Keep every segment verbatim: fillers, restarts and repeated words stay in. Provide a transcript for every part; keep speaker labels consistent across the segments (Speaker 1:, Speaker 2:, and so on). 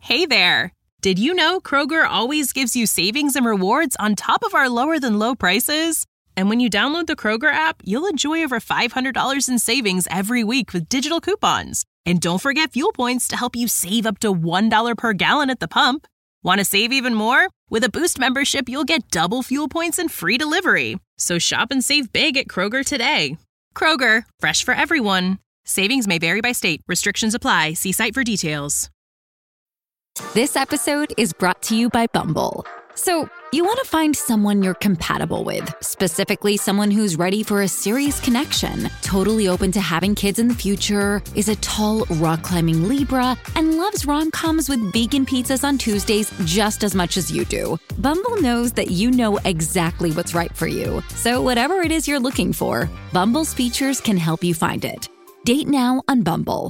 Speaker 1: Hey there! Did you know Kroger always gives you savings and rewards on top of our lower-than-low prices? And when you download the Kroger app, you'll enjoy over five hundred dollars in savings every week with digital coupons. And don't forget fuel points to help you save up to one dollar per gallon at the pump. Want to save even more? With a Boost membership, you'll get double fuel points and free delivery. So shop and save big at Kroger today. Kroger, fresh for everyone. Savings may vary by state. Restrictions apply. See site for details.
Speaker 2: This episode is brought to you by Bumble. So, you want to find someone you're compatible with, specifically someone who's ready for a serious connection, totally open to having kids in the future, is a tall, rock-climbing Libra, and loves rom-coms with vegan pizzas on Tuesdays just as much as you do. Bumble knows that you know exactly what's right for you. So whatever it is you're looking for, Bumble's features can help you find it. Date now on Bumble.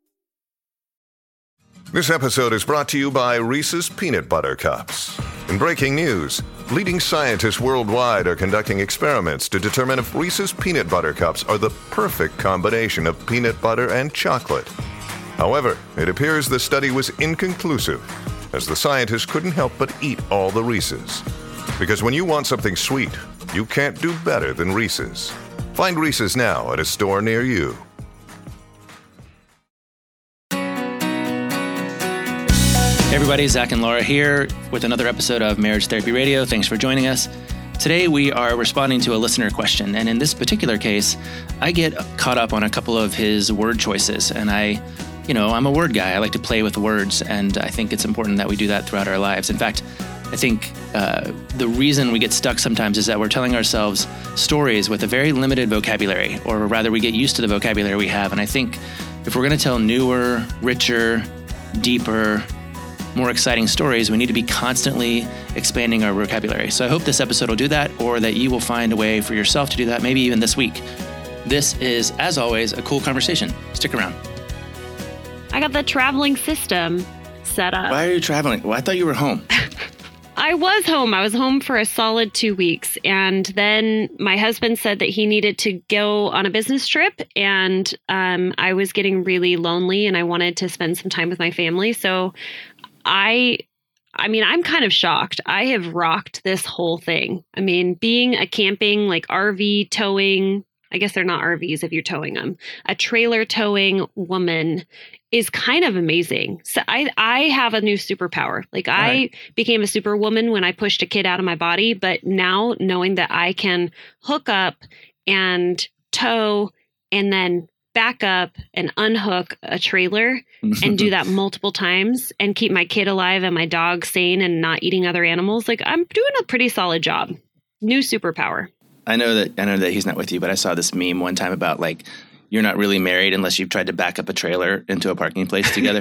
Speaker 3: This episode is brought to you by Reese's Peanut Butter Cups. In breaking news, leading scientists worldwide are conducting experiments to determine if Reese's Peanut Butter Cups are the perfect combination of peanut butter and chocolate. However, it appears the study was inconclusive, as the scientists couldn't help but eat all the Reese's. Because when you want something sweet, you can't do better than Reese's. Find Reese's now at a store near you.
Speaker 4: Hey everybody, Zach and Laura here with another episode of Marriage Therapy Radio. Thanks for joining us. Today we are responding to a listener question, and in this particular case, I get caught up on a couple of his word choices, and I, you know, I'm a word guy. I like to play with words, and I think it's important that we do that throughout our lives. In fact, I think uh, the reason we get stuck sometimes is that we're telling ourselves stories with a very limited vocabulary, or rather we get used to the vocabulary we have, and I think if we're going to tell newer, richer, deeper, more exciting stories, we need to be constantly expanding our vocabulary. So I hope this episode will do that, or that you will find a way for yourself to do that, maybe even this week. This is, as always, a cool conversation. Stick around.
Speaker 5: I got the traveling system set up.
Speaker 4: Why are you traveling? Well, I thought you were home.
Speaker 5: I was home. I was home for a solid two weeks. And then my husband said that he needed to go on a business trip. And um, I was getting really lonely and I wanted to spend some time with my family. So I, I mean, I'm kind of shocked. I have rocked this whole thing. I mean, being a camping, like R V towing, I guess they're not R Vs if you're towing them, a trailer towing woman is kind of amazing. So I, I have a new superpower. Like I right. became a superwoman when I pushed a kid out of my body, but now knowing that I can hook up and tow and then back up and unhook a trailer and do that multiple times and keep my kid alive and my dog sane and not eating other animals. Like I'm doing a pretty solid job. New superpower.
Speaker 4: I know that I know that he's not with you, but I saw this meme one time about like, you're not really married unless you've tried to back up a trailer into a parking place together.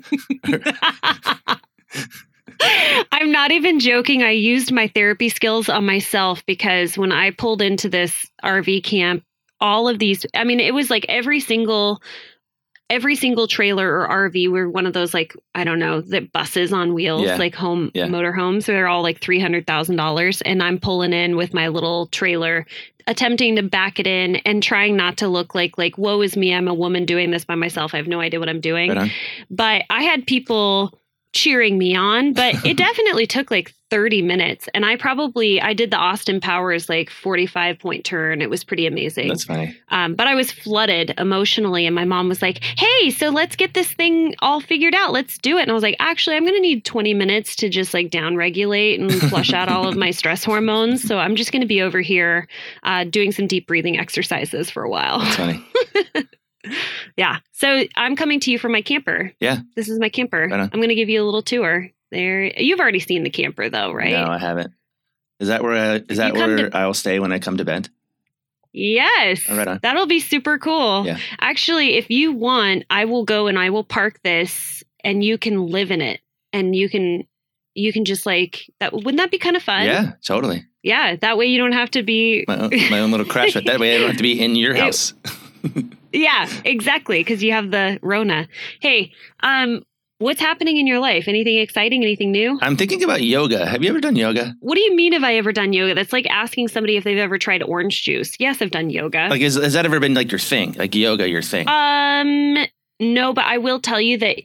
Speaker 5: I'm not even joking. I used my therapy skills on myself because when I pulled into this R V camp, all of these, I mean, it was like every single, every single trailer or R V were one of those, like, I don't know, the buses on wheels, yeah. like home yeah. motor homes. They're all like three hundred thousand dollars. And I'm pulling in with my little trailer, attempting to back it in and trying not to look like, like, woe is me. I'm a woman doing this by myself. I have no idea what I'm doing. Right but I had people cheering me on, but it definitely took like thirty minutes. And I probably, I did the Austin Powers like forty-five point turn. It was pretty amazing.
Speaker 4: That's funny.
Speaker 5: Um, but I was flooded emotionally. And my mom was like, hey, so let's get this thing all figured out. Let's do it. And I was like, actually, I'm going to need twenty minutes to just like down regulate and flush out all of my stress hormones. So I'm just going to be over here uh, doing some deep breathing exercises for a while.
Speaker 4: That's funny.
Speaker 5: Yeah. So I'm coming to you from my camper.
Speaker 4: Yeah.
Speaker 5: This is my camper.
Speaker 4: Right
Speaker 5: I'm going to give you a little tour there. You've already seen the camper though, right?
Speaker 4: No, I haven't. Is that where, I, is that where to, I'll stay when I come to Bend?
Speaker 5: Yes.
Speaker 4: Oh, right on.
Speaker 5: That'll be super cool.
Speaker 4: Yeah.
Speaker 5: Actually, if you want, I will go and I will park this and you can live in it and you can, you can just like that. Wouldn't that be kind of fun?
Speaker 4: Yeah, totally.
Speaker 5: Yeah. That way you don't have to be
Speaker 4: my own, my own little crash, but that way I don't have to be in your house.
Speaker 5: It, yeah, exactly. Because you have the Rona. Hey, um, what's happening in your life? Anything exciting? Anything new?
Speaker 4: I'm thinking about yoga. Have you ever done yoga?
Speaker 5: What do you mean have I ever done yoga? That's like asking somebody if they've ever tried orange juice. Yes, I've done yoga.
Speaker 4: Like, is, has that ever been like your thing? Like yoga, your thing?
Speaker 5: Um, no, but I will tell you that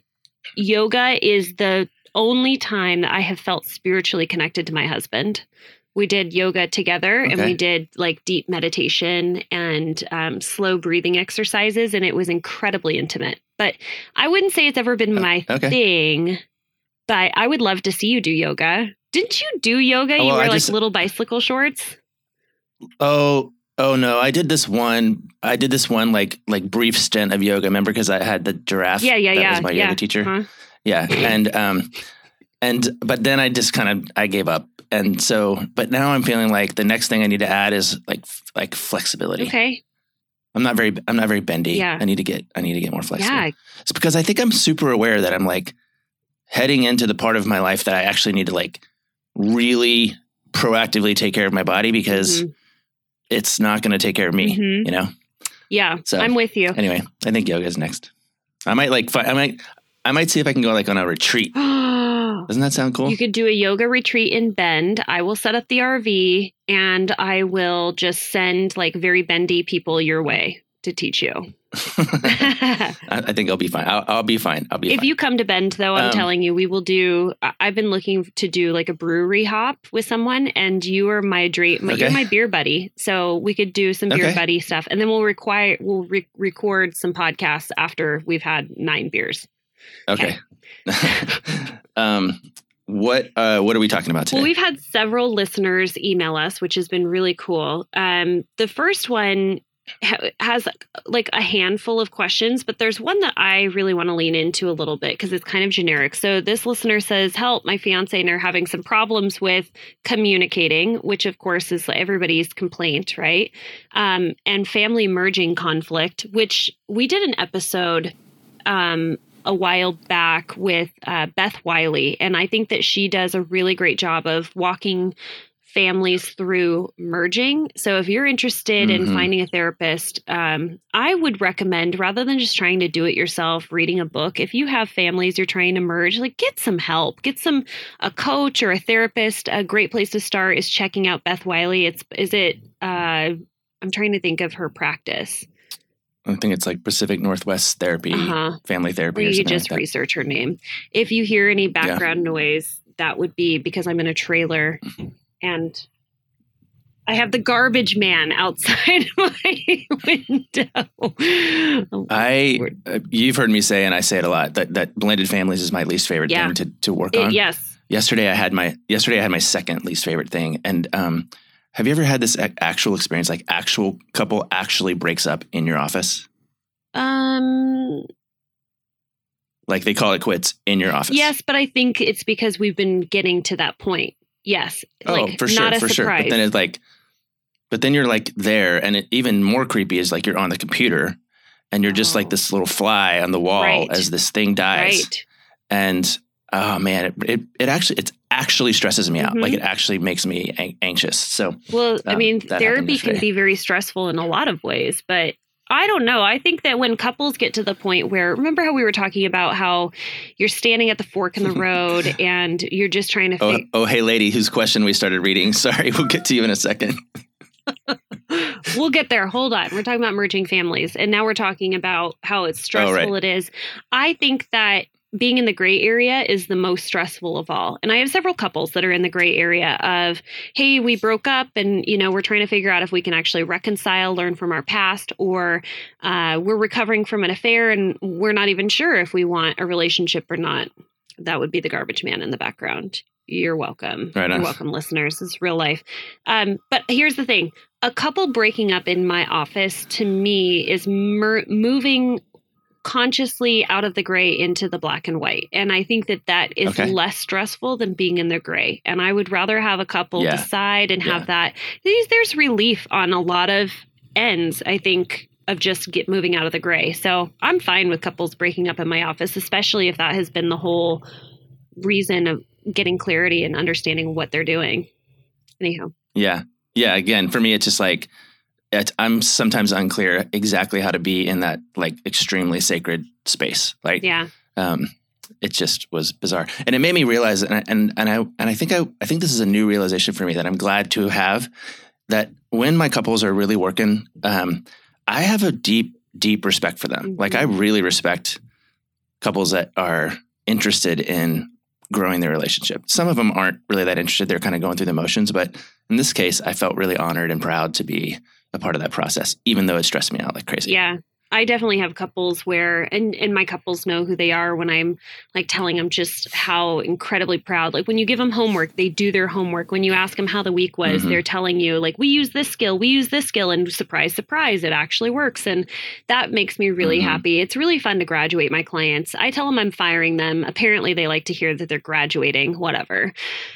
Speaker 5: yoga is the only time that I have felt spiritually connected to my husband. We did yoga together okay. and we did like deep meditation and um, slow breathing exercises. And it was incredibly intimate. But I wouldn't say it's ever been my okay. thing. But I would love to see you do yoga. Didn't you do yoga? Oh, you well, wear I like just, little bicycle shorts?
Speaker 4: Oh, oh no. I did this one. I did this one like like brief stint of yoga. Remember, because I had the giraffe.
Speaker 5: Yeah, yeah,
Speaker 4: that
Speaker 5: yeah.
Speaker 4: was my
Speaker 5: yeah.
Speaker 4: yoga teacher.
Speaker 5: Uh-huh.
Speaker 4: Yeah. And um and but then I just kind of I gave up. And so, but now I'm feeling like the next thing I need to add is like like flexibility.
Speaker 5: Okay.
Speaker 4: I'm not very I'm not very bendy.
Speaker 5: Yeah.
Speaker 4: I need to get I need to get more flexible.
Speaker 5: Yeah.
Speaker 4: It's because I think I'm super aware that I'm like heading into the part of my life that I actually need to like really proactively take care of my body because mm-hmm. it's not going to take care of me, mm-hmm. you know?
Speaker 5: Yeah.
Speaker 4: So
Speaker 5: I'm with you.
Speaker 4: Anyway, I think yoga is next. I might like I might I might see if I can go like on a retreat. Doesn't that sound cool?
Speaker 5: You could do a yoga retreat in Bend. I will set up the R V and I will just send like very bendy people your way to teach you.
Speaker 4: I, I think I'll be fine. I'll, I'll be fine. I'll be
Speaker 5: if
Speaker 4: fine.
Speaker 5: you come to Bend, though, I'm
Speaker 4: um,
Speaker 5: telling you, we will do. I've been looking to do like a brewery hop with someone, and you are my dream. My, okay. You're my beer buddy, so we could do some beer okay. buddy stuff, and then we'll require we'll re- record some podcasts after we've had nine beers.
Speaker 4: Okay. okay. um. What uh, what are we talking about today?
Speaker 5: Well, we've had several listeners email us, which has been really cool. Um, the first one ha- has like a handful of questions, but there's one that I really want to lean into a little bit because it's kind of generic. So this listener says, help, my fiance and I are having some problems with communicating, which of course is everybody's complaint, right? Um, and family merging conflict, which we did an episode um a while back with uh, Beth Wiley. And I think that she does a really great job of walking families through merging. So if you're interested mm-hmm. in finding a therapist, um, I would recommend, rather than just trying to do it yourself, reading a book, if you have families you're trying to merge, like get some help, get some, a coach or a therapist. A great place to start is checking out Beth Wiley. It's, is it, uh, I'm trying to think of her practice.
Speaker 4: I think it's like Pacific Northwest Therapy, uh-huh. Family Therapy.
Speaker 5: Or
Speaker 4: or
Speaker 5: you
Speaker 4: something
Speaker 5: just
Speaker 4: like that.
Speaker 5: research her name. If you hear any background yeah. noise, that would be because I'm in a trailer and I have the garbage man outside my window.
Speaker 4: I, uh, you've heard me say, and I say it a lot, that, that blended families is my least favorite yeah. thing to, to work
Speaker 5: it,
Speaker 4: on.
Speaker 5: Yes.
Speaker 4: Yesterday I had my, yesterday I had my second least favorite thing. And, um, have you ever had this actual experience, like actual couple actually breaks up in your office?
Speaker 5: Um,
Speaker 4: like they call it quits in your office.
Speaker 5: Yes, but I think it's because we've been getting to that point. Yes.
Speaker 4: Oh,
Speaker 5: like,
Speaker 4: for sure,
Speaker 5: not a
Speaker 4: for
Speaker 5: surprise.
Speaker 4: sure. But then it's like, but then you're like there, and it, even more creepy is like you're on the computer, and you're just oh. like this little fly on the wall right. as this thing dies.
Speaker 5: Right.
Speaker 4: And oh man, it, it it actually it's actually stresses me out. Mm-hmm. Like it actually makes me an- anxious. So
Speaker 5: well, um, I mean,
Speaker 4: that
Speaker 5: therapy can be very stressful in a lot of ways, but I don't know. I think that when couples get to the point where, remember how we were talking about how you're standing at the fork in the road and you're just trying to.
Speaker 4: Oh,
Speaker 5: fig-
Speaker 4: oh, hey, lady, whose question we started reading. Sorry, we'll get to you in a second.
Speaker 5: We'll get there. Hold on. We're talking about merging families, and now we're talking about how it's stressful
Speaker 4: oh, right.
Speaker 5: it is. I think that being in the gray area is the most stressful of all. And I have several couples that are in the gray area of, hey, we broke up and, you know, we're trying to figure out if we can actually reconcile, learn from our past, or uh, we're recovering from an affair and we're not even sure if we want a relationship or not. That would be the garbage man in the background. You're welcome.
Speaker 4: Right on.
Speaker 5: You're welcome, listeners. This is real life. Um, but here's the thing. A couple breaking up in my office, to me, is mer- moving consciously out of the gray into the black and white. And I think that that is okay. less stressful than being in the gray. And I would rather have a couple yeah. decide and have yeah. that. There's relief on a lot of ends, I think, of just get moving out of the gray. So I'm fine with couples breaking up in my office, especially if that has been the whole reason of getting clarity and understanding what they're doing. Anyhow.
Speaker 4: Yeah. Yeah. Again, for me, it's just like, It, I'm sometimes unclear exactly how to be in that like extremely sacred space. Like,
Speaker 5: yeah,
Speaker 4: um, it just was bizarre, and it made me realize, and I, and and I and I think I I think this is a new realization for me that I'm glad to have, that when my couples are really working, um, I have a deep deep respect for them. Mm-hmm. Like I really respect couples that are interested in growing their relationship. Some of them aren't really that interested. They're kind of going through the motions. But in this case, I felt really honored and proud to be a part of that process, even though it stressed me out like crazy.
Speaker 5: Yeah. I definitely have couples where, and, and my couples know who they are when I'm like telling them just how incredibly proud. Like when you give them homework, they do their homework. When you ask them how the week was, mm-hmm. they're telling you like, we use this skill, we use this skill, and surprise, surprise, it actually works. And that makes me really mm-hmm. happy. It's really fun to graduate my clients. I tell them I'm firing them. Apparently they like to hear that they're graduating, whatever.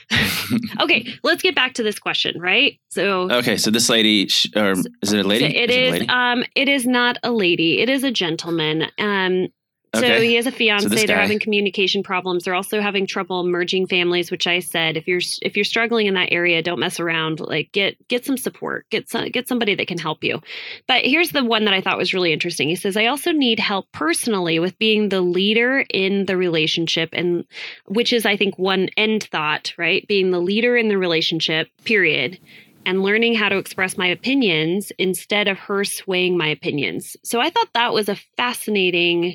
Speaker 5: Okay, let's get back to this question, right? So
Speaker 4: okay, so this lady, or is it a lady?
Speaker 5: It
Speaker 4: is,
Speaker 5: is.
Speaker 4: it, a lady?
Speaker 5: Um, it is not a lady. It is a gentleman. Um, so
Speaker 4: okay.
Speaker 5: he has a fiance.
Speaker 4: So
Speaker 5: They're
Speaker 4: guy.
Speaker 5: having communication problems. They're also having trouble merging families. Which I said, if you're if you're struggling in that area, don't mess around. Like get get some support. Get some get somebody that can help you. But here's the one that I thought was really interesting. He says, I also need help personally with being the leader in the relationship, and which is I think one end thought, right? Being the leader in the relationship. Period. And learning how to express my opinions instead of her swaying my opinions. So I thought that was a fascinating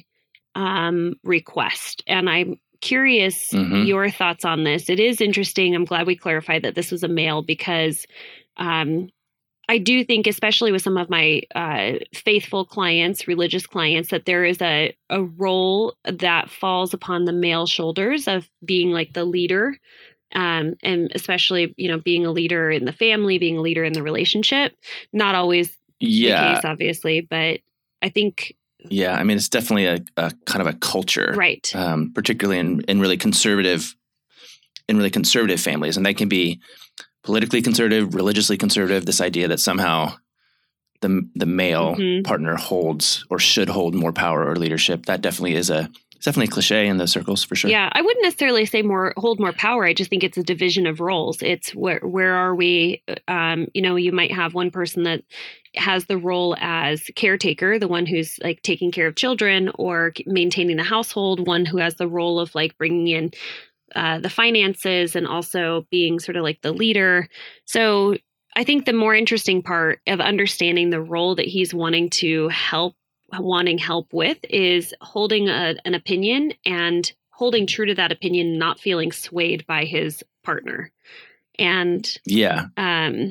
Speaker 5: um, request. And I'm curious mm-hmm. your thoughts on this. It is interesting. I'm glad we clarified that this was a male because um, I do think, especially with some of my uh, faithful clients, religious clients, that there is a, a role that falls upon the male shoulders of being like the leader. Um, and especially, you know, being a leader in the family, being a leader in the relationship, not always
Speaker 4: yeah.
Speaker 5: the case, obviously, but I think.
Speaker 4: Yeah. I mean, it's definitely a, a kind of a culture,
Speaker 5: right?
Speaker 4: Um, particularly in, in really conservative, in really conservative families. And they can be politically conservative, religiously conservative, this idea that somehow the, the male mm-hmm. partner holds or should hold more power or leadership. That definitely is a, It's definitely a cliche in those circles for sure.
Speaker 5: Yeah, I wouldn't necessarily say more hold more power. I just think it's a division of roles. It's where where are we? Um, you know, you might have one person that has the role as caretaker, the one who's like taking care of children or maintaining the household. One who has the role of like bringing in uh, the finances and also being sort of like the leader. So I think the more interesting part of understanding the role that he's wanting to help. wanting help with is holding a, an opinion and holding true to that opinion, not feeling swayed by his partner. And
Speaker 4: yeah.
Speaker 5: Um,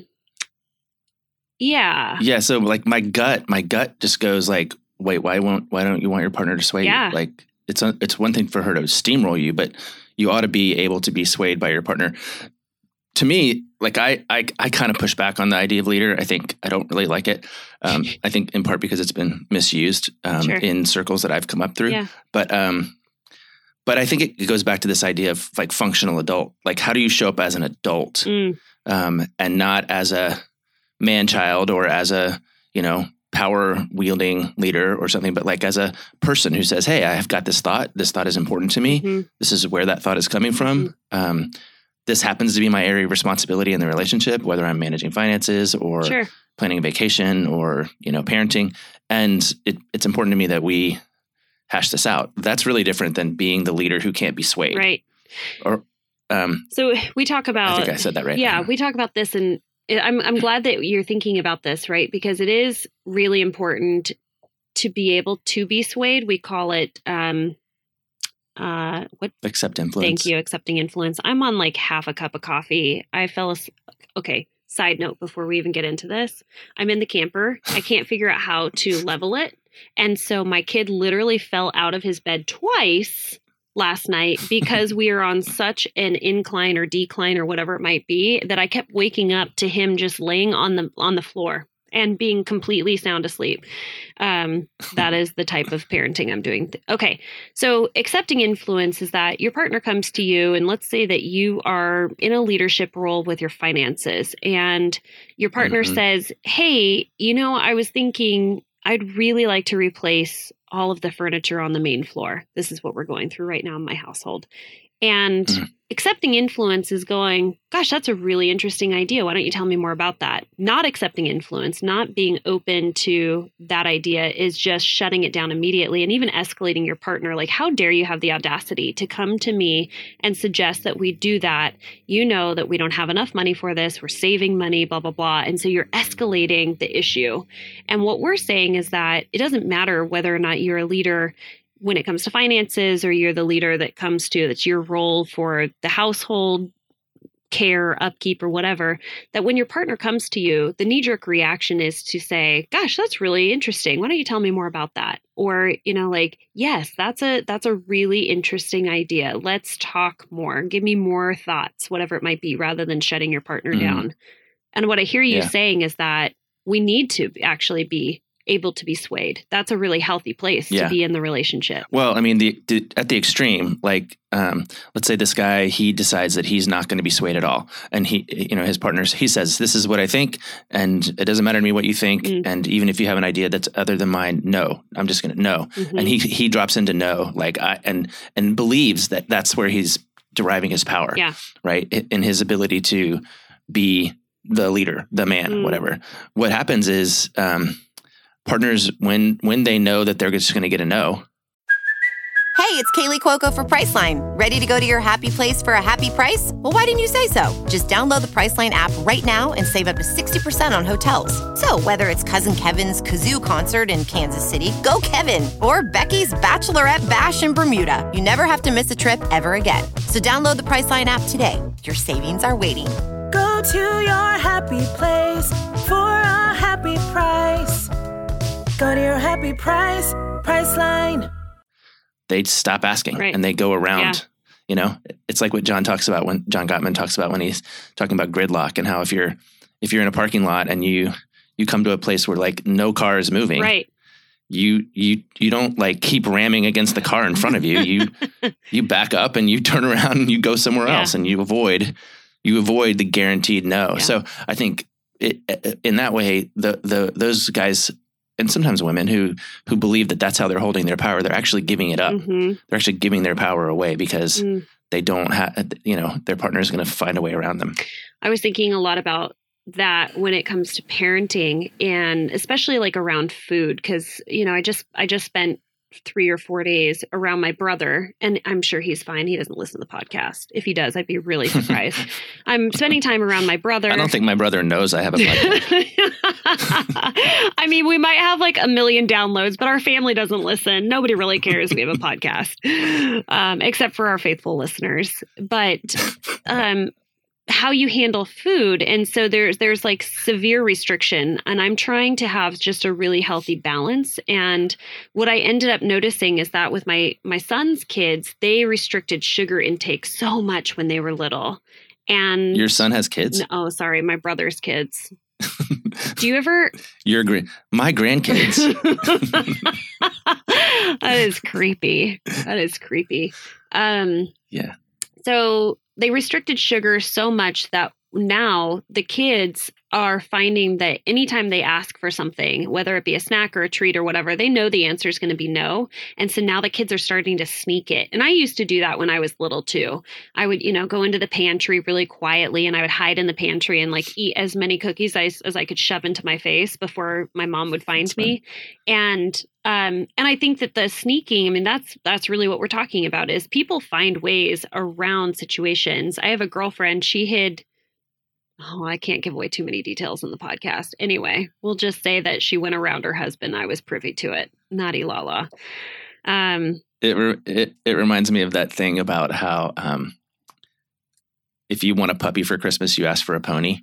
Speaker 5: yeah.
Speaker 4: Yeah. So like my gut, my gut just goes like, wait, why won't, why don't you want your partner to sway
Speaker 5: yeah.
Speaker 4: you? Like it's, a, it's one thing for her to steamroll you, but you ought to be able to be swayed by your partner. To me, like I, I, I kind of push back on the idea of leader. I think I don't really like it. Um, I think in part because it's been misused um,
Speaker 5: sure.
Speaker 4: in circles that I've come up through.
Speaker 5: Yeah.
Speaker 4: But, um, but I think it, it goes back to this idea of like functional adult. Like, how do you show up as an adult
Speaker 5: mm.
Speaker 4: um, and not as a man child or as a, you know, power wielding leader or something, but like as a person who says, hey, I have got this thought. This thought is important to me.
Speaker 5: Mm-hmm.
Speaker 4: This is where that thought is coming from. Mm-hmm. Um, This happens to be my area of responsibility in the relationship, whether I'm managing finances or
Speaker 5: sure.
Speaker 4: planning a vacation or, you know, parenting. And it, it's important to me that we hash this out. That's really different than being the leader who can't be swayed.
Speaker 5: Right.
Speaker 4: Or, um,
Speaker 5: so we talk about,
Speaker 4: I think I said that right.
Speaker 5: Yeah. We talk about this, and I'm, I'm glad that you're thinking about this, right? Because it is really important to be able to be swayed. We call it, um, Uh, what?
Speaker 4: Accept influence.
Speaker 5: Thank you. Accepting influence. I'm on like half a cup of coffee. I fell asleep. Okay. Side note before we even get into this, I'm in the camper. I can't figure out how to level it. And so my kid literally fell out of his bed twice last night because we are on such an incline or decline or whatever it might be that I kept waking up to him just laying on the, on the floor and being completely sound asleep. Um, that is the type of parenting I'm doing. Okay. So accepting influence is that your partner comes to you, and let's say that you are in a leadership role with your finances, and your partner mm-hmm. says, hey, you know, I was thinking I'd really like to replace all of the furniture on the main floor. This is what we're going through right now in my household. And mm. accepting influence is going, gosh, that's a really interesting idea. Why don't you tell me more about that? Not accepting influence, not being open to that idea is just shutting it down immediately and even escalating your partner. Like, how dare you have the audacity to come to me and suggest that we do that? You know that we don't have enough money for this. We're saving money, blah, blah, blah. And so you're escalating the issue. And what we're saying is that it doesn't matter whether or not you're a leader when it comes to finances, or you're the leader that comes to, that's your role for the household care, upkeep, or whatever, that when your partner comes to you, the knee-jerk reaction is to say, gosh, that's really interesting. Why don't you tell me more about that? Or, you know, like, yes, that's a that's a really interesting idea. Let's talk more. Give me more thoughts, whatever it might be, rather than shutting your partner mm-hmm. down. And what I hear you yeah. saying is that we need to actually be able to be swayed. That's a really healthy place yeah. to be in the relationship.
Speaker 4: Well, I mean, the, the at the extreme, like, um, let's say this guy, he decides that he's not going to be swayed at all. And he, you know, his partners, he says, this is what I think, and it doesn't matter to me what you think. Mm. And even if you have an idea that's other than mine, no, I'm just going to no. Mm-hmm. And he, he drops into no, like, I, and, and believes that that's where he's deriving his power,
Speaker 5: yeah.
Speaker 4: right? In his ability to be the leader, the man, mm. whatever. What happens is, um, partners, when when they know that they're just going to get a no.
Speaker 6: Hey, it's Kaylee Cuoco for Priceline. Ready to go to your happy place for a happy price? Well, why didn't you say so? Just download the Priceline app right now and save up to sixty percent on hotels. So whether it's Cousin Kevin's Kazoo Concert in Kansas City, go Kevin, or Becky's Bachelorette Bash in Bermuda, you never have to miss a trip ever again. So download the Priceline app today. Your savings are waiting.
Speaker 7: Go to your happy place for a happy price. Go to your happy price, Priceline.
Speaker 4: They'd stop asking
Speaker 5: right.
Speaker 4: and they go around.
Speaker 5: Yeah.
Speaker 4: You know, it's like what John talks about when John Gottman talks about when he's talking about gridlock, and how if you're if you're in a parking lot and you you come to a place where like no car is moving,
Speaker 5: right?
Speaker 4: You you you don't like keep ramming against the car in front of you. You you back up and you turn around and you go somewhere yeah. else, and you avoid you avoid the guaranteed no. Yeah. So I think it, in that way, the the those guys. And sometimes women who who believe that that's how they're holding their power, they're actually giving it up.
Speaker 5: Mm-hmm.
Speaker 4: They're actually giving their power away because mm. they don't have, you know, their partner is going to find a way around them.
Speaker 5: I was thinking a lot about that when it comes to parenting, and especially like around food, because, you know, I just I just spent three or four days around my brother, and I'm sure he's fine. He doesn't listen to the podcast. If he does, I'd be really surprised. I'm spending time around my brother.
Speaker 4: I don't think my brother knows I have a podcast.
Speaker 5: I mean, we might have like a million downloads, but our family doesn't listen. Nobody really cares we have a podcast, um, except for our faithful listeners. But um, how you handle food. And so there's there's like severe restriction, and I'm trying to have just a really healthy balance. And what I ended up noticing is that with my my son's kids, they restricted sugar intake so much when they were little. And
Speaker 4: your son has kids?
Speaker 5: No, oh, sorry, my brother's kids. Do you ever?
Speaker 4: Your gra- my grandkids.
Speaker 5: That is creepy. That is creepy. Um,
Speaker 4: yeah.
Speaker 5: So they restricted sugar so much that now the kids are finding that anytime they ask for something, whether it be a snack or a treat or whatever, they know the answer is going to be no. And so now the kids are starting to sneak it. And I used to do that when I was little too. I would, you know, go into the pantry really quietly, and I would hide in the pantry and like eat as many cookies as, as I could shove into my face before my mom would find that's me. Fun. And Um, and I think that the sneaking, I mean, that's that's really what we're talking about, is people find ways around situations. I have a girlfriend, she hid, oh, I can't give away too many details in the podcast. Anyway, we'll just say that she went around her husband. I was privy to it. Naughty Lala. Um,
Speaker 4: it, re- it it reminds me of that thing about how um, if you want a puppy for Christmas, you ask for a pony.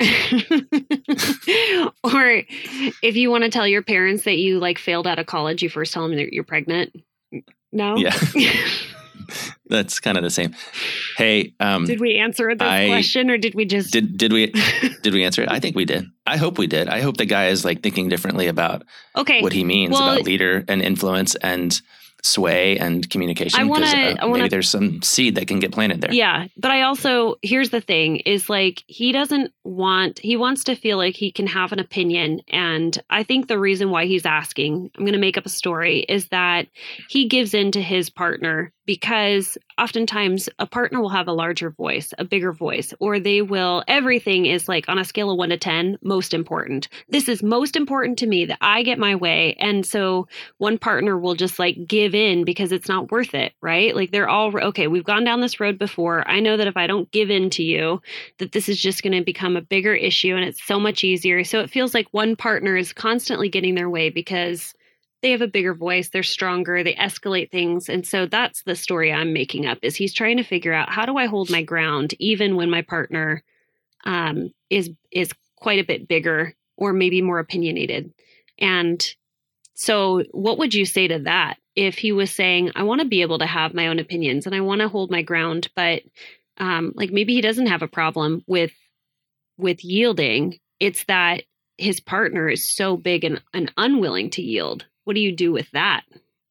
Speaker 5: Or if you want to tell your parents that you like failed out of college, you first tell them that you're pregnant. No?
Speaker 4: Yeah. That's kind of the same. Hey, um,
Speaker 5: did we answer this I, question, or did we just
Speaker 4: did did we did we answer it? I think we did. I hope we did. I hope the guy is like thinking differently about
Speaker 5: okay.
Speaker 4: what he means well, about leader and influence and sway and communication.
Speaker 5: I want to,
Speaker 4: uh, maybe there's some seed that can get planted there.
Speaker 5: Yeah. But I also, here's the thing is like, he doesn't want, he wants to feel like he can have an opinion. And I think the reason why he's asking, I'm going to make up a story, is that he gives in to his partner because oftentimes a partner will have a larger voice, a bigger voice, or they will, everything is like on a scale of one to ten, most important. This is most important to me that I get my way. And so one partner will just like give in because it's not worth it, right? Like they're all, okay, we've gone down this road before. I know that if I don't give in to you, that this is just going to become a bigger issue and it's so much easier. So it feels like one partner is constantly getting their way because they have a bigger voice, they're stronger, they escalate things. And so that's the story I'm making up, is he's trying to figure out, how do I hold my ground even when my partner um, is is quite a bit bigger or maybe more opinionated? And so what would you say to that if he was saying, I want to be able to have my own opinions and I want to hold my ground, but um, like maybe he doesn't have a problem with with yielding. It's that his partner is so big and, and unwilling to yield. What do you do with that?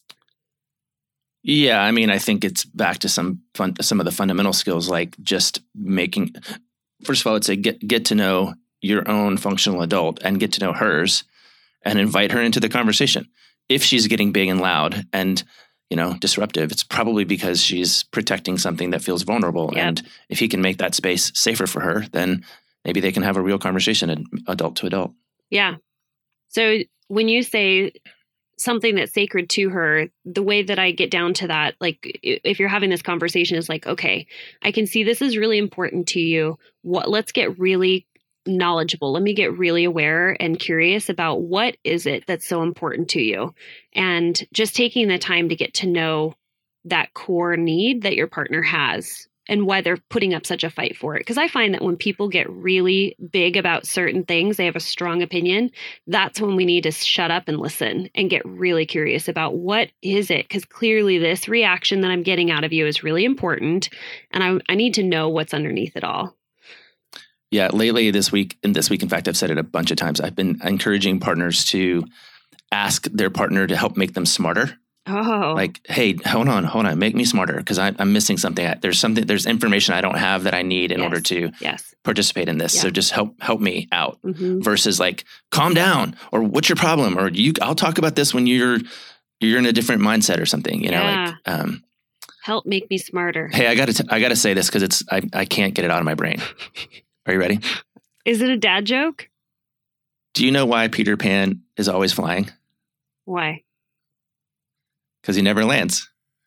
Speaker 4: Yeah, I mean, I think it's back to some fun, some of the fundamental skills, like just making, first of all, I'd say get, get to know your own functional adult and get to know hers and invite her into the conversation. If she's getting big and loud and, you know, disruptive, it's probably because she's protecting something that feels vulnerable.
Speaker 5: Yep.
Speaker 4: And if he can make that space safer for her, then maybe they can have a real conversation, adult to adult.
Speaker 5: Yeah. So when you say something that's sacred to her, the way that I get down to that, like if you're having this conversation, is like, okay, I can see this is really important to you. What, let's get really knowledgeable. Let me get really aware and curious about what is it that's so important to you. And just taking the time to get to know that core need that your partner has and why they're putting up such a fight for it. Because I find that when people get really big about certain things, they have a strong opinion, that's when we need to shut up and listen and get really curious about what is it? Because clearly this reaction that I'm getting out of you is really important. And I, I need to know what's underneath it all.
Speaker 4: Yeah, lately this week, and this week, in fact, I've said it a bunch of times, I've been encouraging partners to ask their partner to help make them smarter.
Speaker 5: Oh.
Speaker 4: Like, hey, hold on, hold on, make me smarter because I'm missing something. There's something, there's information I don't have that I need in
Speaker 5: yes.
Speaker 4: order to
Speaker 5: yes.
Speaker 4: participate in this.
Speaker 5: Yeah.
Speaker 4: So just help help me out.
Speaker 5: Mm-hmm.
Speaker 4: Versus like, calm down, or what's your problem, or you, I'll talk about this when you're you're in a different mindset or something. You know,
Speaker 5: yeah.
Speaker 4: like, um,
Speaker 5: help make me smarter.
Speaker 4: Hey, I gotta t- I gotta say this because it's I I can't get it out of my brain. Are you ready?
Speaker 5: Is it a dad joke?
Speaker 4: Do you know why Peter Pan is always flying?
Speaker 5: Why?
Speaker 4: Because he never lands.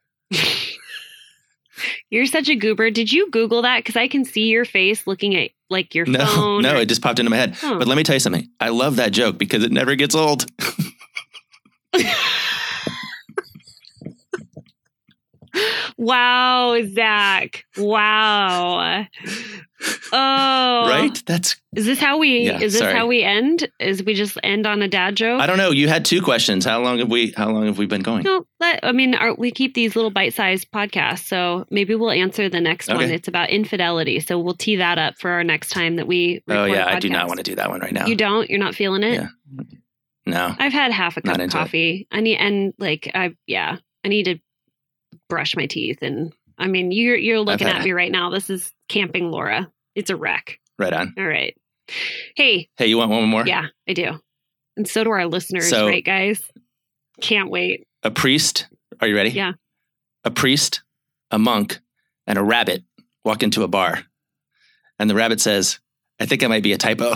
Speaker 5: You're such a goober. Did you Google that? Because I can see your face looking at like your
Speaker 4: no,
Speaker 5: phone.
Speaker 4: No,
Speaker 5: or...
Speaker 4: it just popped into my head.
Speaker 5: Oh.
Speaker 4: But let me tell you something. I love that joke because it never gets old.
Speaker 5: Wow, Zach. Wow. Oh.
Speaker 4: Right? That's
Speaker 5: Is this how we
Speaker 4: yeah,
Speaker 5: is this
Speaker 4: sorry.
Speaker 5: how we end? Is we just end on a dad joke?
Speaker 4: I don't know. You had two questions. How long have we how long have we been going?
Speaker 5: No, let, I mean, our, we keep these little bite-sized podcasts, so maybe we'll answer the next
Speaker 4: Okay.
Speaker 5: one. It's about infidelity, so we'll tee that up for our next time that we record
Speaker 4: Oh yeah,
Speaker 5: a
Speaker 4: I do not
Speaker 5: podcast.
Speaker 4: want to do that one right now.
Speaker 5: You don't? You're not feeling it?
Speaker 4: Yeah. No.
Speaker 5: I've had half a cup
Speaker 4: Not
Speaker 5: of
Speaker 4: into it.
Speaker 5: coffee. I need and like I yeah, I need to brush my teeth, and I mean you're you're looking
Speaker 4: had
Speaker 5: at
Speaker 4: a-
Speaker 5: me right now. This is camping Laura. It's a wreck.
Speaker 4: Right on.
Speaker 5: All right. Hey,
Speaker 4: Hey, you want one more?
Speaker 5: yeah, I do. And so do our listeners,
Speaker 4: So-
Speaker 5: right, guys? Can't wait.
Speaker 4: A priest. Are you ready?
Speaker 5: Yeah.
Speaker 4: A priest, a monk, and a rabbit walk into a bar. And the rabbit says, I think I might be a typo.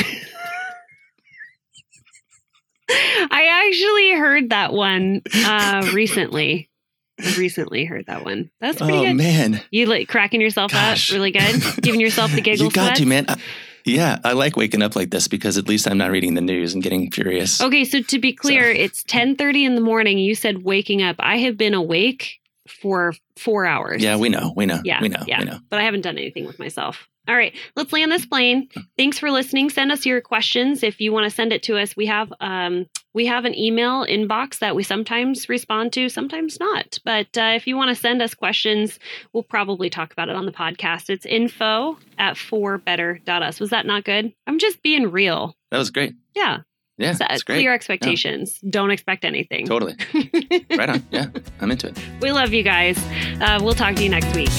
Speaker 5: I actually heard that one uh, recently. I recently heard that one. That's pretty
Speaker 4: Oh
Speaker 5: good.
Speaker 4: man.
Speaker 5: You like cracking yourself
Speaker 4: Gosh.
Speaker 5: up really good? Giving yourself the giggle
Speaker 4: You got
Speaker 5: sweats?
Speaker 4: to, man. I- yeah, I like waking up like this because at least I'm not reading the news and getting furious.
Speaker 5: Okay, so to be clear,
Speaker 4: So-
Speaker 5: it's ten thirty in the morning. You said waking up. I have been awake for four hours.
Speaker 4: Yeah, we know. We know.
Speaker 5: Yeah,
Speaker 4: We know.
Speaker 5: yeah.
Speaker 4: We know.
Speaker 5: But I haven't done anything with myself. All right, let's land this plane. Thanks for listening. Send us your questions if you want to send it to us. We have um we have an email inbox that we sometimes respond to, sometimes not. But uh, if you want to send us questions, we'll probably talk about it on the podcast. It's info at four better dot us. Was that not good? I'm just being real.
Speaker 4: That was great.
Speaker 5: Yeah.
Speaker 4: Yeah,
Speaker 5: Set
Speaker 4: that's great.
Speaker 5: clear expectations. Don't expect anything.
Speaker 4: Totally. Right on. Yeah, I'm into it.
Speaker 5: We love you guys. Uh, we'll talk to you next week.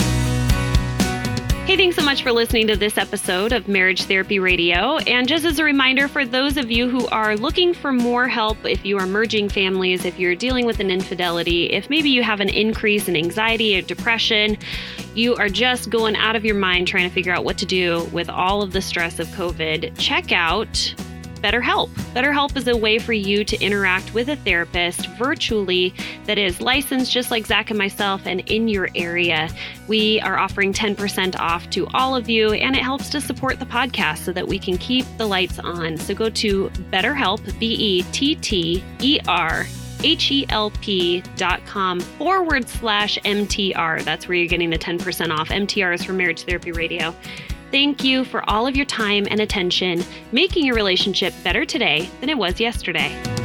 Speaker 5: Hey, thanks so much for listening to this episode of Marriage Therapy Radio. And just as a reminder, for those of you who are looking for more help, if you are merging families, if you're dealing with an infidelity, if maybe you have an increase in anxiety or depression, you are just going out of your mind trying to figure out what to do with all of the stress of COVID, check out BetterHelp. BetterHelp is a way for you to interact with a therapist virtually that is licensed just like Zach and myself and in your area. We are offering ten percent off to all of you, and it helps to support the podcast so that we can keep the lights on. So go to BetterHelp, B E T T E R H-E-L-P dot com forward slash M T R. That's where you're getting the ten percent off. M T R is for Marriage Therapy Radio. Thank you for all of your time and attention, making your relationship better today than it was yesterday.